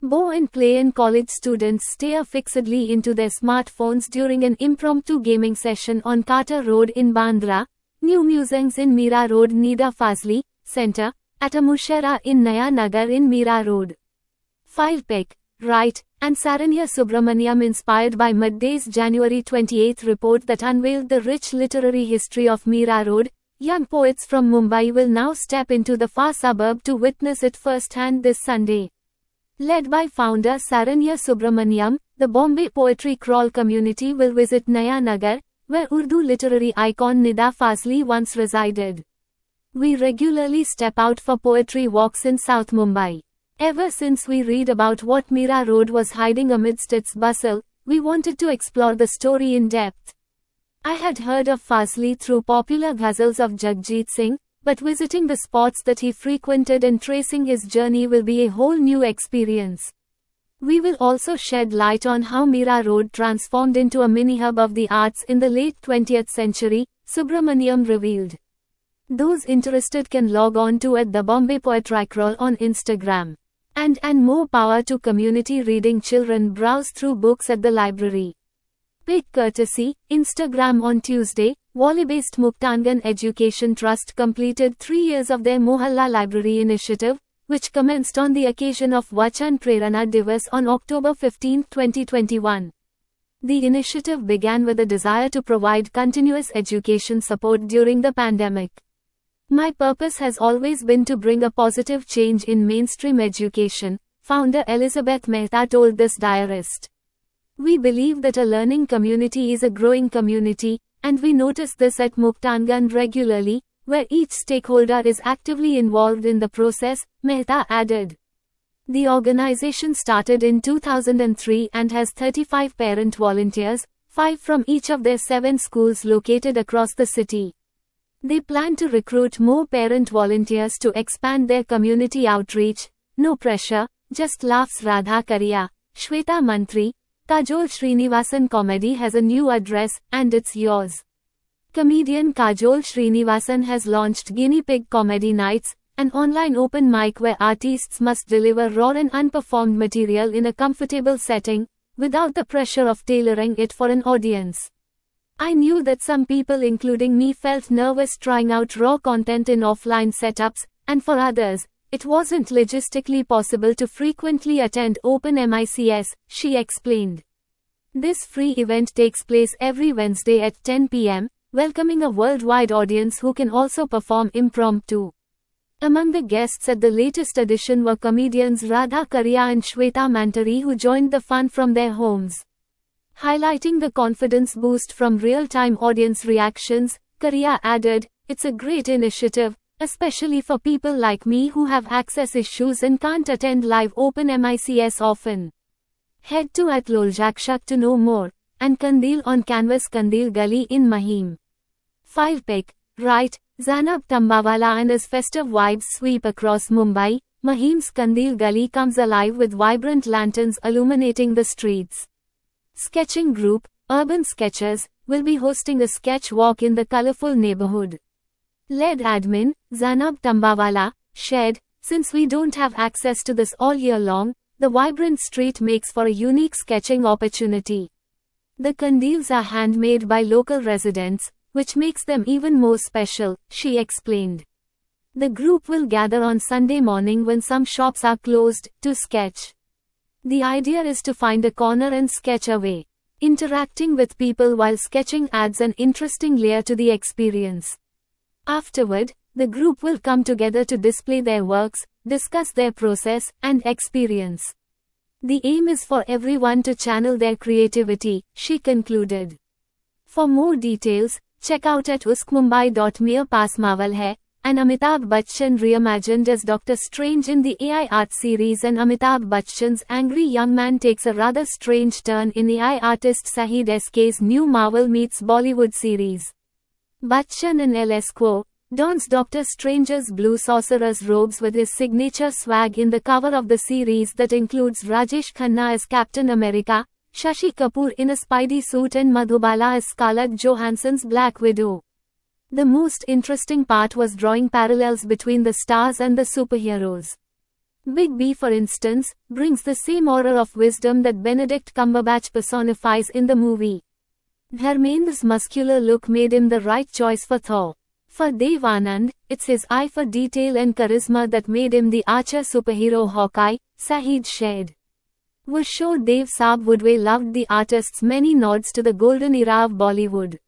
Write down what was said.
Bow and play and college students stare fixedly into their smartphones during an impromptu gaming session on Carter Road in Bandra, New Musings in Mira Road Nida Fazli Center, at a Mushera in Naya Nagar in Mira Road. 5 Peck, Wright, and Saranya Subramaniam inspired by Midday's January 28 report that unveiled the rich literary history of Mira Road. Young poets from Mumbai will now step into the far suburb to witness it firsthand this Sunday. Led by founder Saranya Subramaniam, the Bombay Poetry Crawl community will visit Naya Nagar, where Urdu literary icon Nida Fazli once resided. We regularly step out for poetry walks in South Mumbai. Ever since we read about what Mira Road was hiding amidst its bustle, we wanted to explore the story in depth. I had heard of Fazli through popular ghazals of Jagjit Singh, but visiting the spots that he frequented and tracing his journey will be a whole new experience. We will also shed light on how Mira Road transformed into a mini-hub of the arts in the late 20th century, Subramaniam revealed. Those interested can log on to @the Bombay Poetry Crawl on Instagram. And more power to community reading. Children browse through books at the library. Big courtesy, Instagram. On Tuesday, Wali-based Muktangan Education Trust completed 3 years of their Mohalla Library initiative, which commenced on the occasion of Vachan Prerana Divas on October 15, 2021. The initiative began with a desire to provide continuous education support during the pandemic. My purpose has always been to bring a positive change in mainstream education, founder Elizabeth Mehta told this diarist. We believe that a learning community is a growing community, and we notice this at Muktangan regularly, where each stakeholder is actively involved in the process, Mehta added. The organization started in 2003 and has 35 parent volunteers, 5 from each of their 7 schools located across the city. They plan to recruit more parent volunteers to expand their community outreach. No pressure, just laughs. Radha Kariya, Shweta Mantri, Kajol Srinivasan Comedy has a new address, and it's yours. Comedian Kajol Srinivasan has launched Guinea Pig Comedy Nights, an online open mic where artists must deliver raw and unperformed material in a comfortable setting, without the pressure of tailoring it for an audience. I knew that some people including me felt nervous trying out raw content in offline setups, and for others, it wasn't logistically possible to frequently attend open mics, she explained. This free event takes place every Wednesday at 10 p.m., welcoming a worldwide audience who can also perform impromptu. Among the guests at the latest edition were comedians Radha Kariya and Shweta Mantri, who joined the fun from their homes. Highlighting the confidence boost from real-time audience reactions, Kariya added, "It's a great initiative, especially for people like me who have access issues and can't attend live open mics often." Head to @loljakshak to know more. And Kandil on Canvas. Kandil Gully in Mahim. 5 Peck, Wright, Zanab Tambawala and his festive vibes sweep across Mumbai. Mahim's Kandil Gully comes alive with vibrant lanterns illuminating the streets. Sketching group, Urban Sketchers, will be hosting a sketch walk in the colorful neighborhood. Lead admin, Zanab Tambawala, shared, "Since we don't have access to this all year long, the vibrant street makes for a unique sketching opportunity. The Kandils are handmade by local residents, which makes them even more special," she explained. The group will gather on Sunday morning when some shops are closed, to sketch. The idea is to find a corner and sketch away. Interacting with people while sketching adds an interesting layer to the experience. Afterward, the group will come together to display their works, discuss their process, and experience. The aim is for everyone to channel their creativity, she concluded. For more details, check out at uskmumbai.me. Paas Maval Hai, and Amitabh Bachchan reimagined as Dr. Strange in the AI art series, and Amitabh Bachchan's angry young man takes a rather strange turn in AI artist Sahid SK's new Marvel meets Bollywood series. Bachchan and LSQ dons Dr. Strange's blue sorcerer's robes with his signature swag in the cover of the series that includes Rajesh Khanna as Captain America, Shashi Kapoor in a Spidey suit and Madhubala as Scarlett Johansson's Black Widow. The most interesting part was drawing parallels between the stars and the superheroes. Big B, for instance, brings the same aura of wisdom that Benedict Cumberbatch personifies in the movie. Dharmendra's muscular look made him the right choice for Thor. For Dev Anand, it's his eye for detail and charisma that made him the archer superhero Hawkeye, Shahid shared. Was sure Dev Saab Woodway loved the artist's many nods to the golden era of Bollywood.